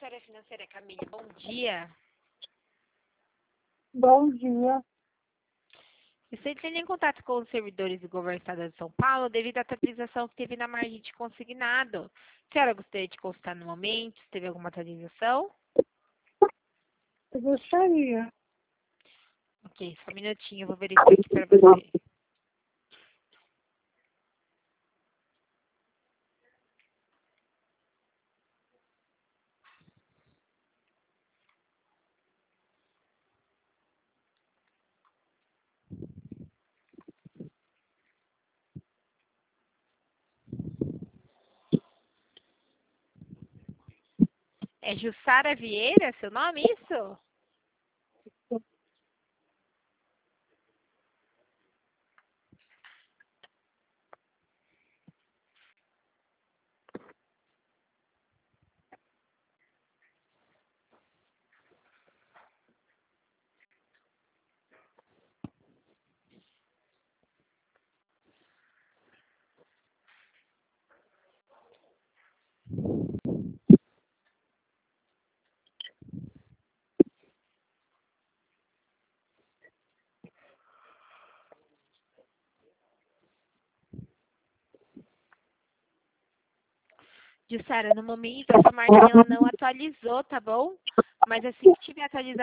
Gestora Financeira Camille, bom dia. Bom dia. Estou entrando em contato com os servidores do governo do Estado de São Paulo devido à atualização que teve na margem de consignado. A senhora gostaria de consultar no momento se teve alguma atualização? Eu gostaria. Ok, só um minutinho, eu vou verificar aqui para você. É Jussara Vieira, seu nome, isso? Jussara, no momento essa margem ela não atualizou, tá bom? Mas assim que tiver atualização,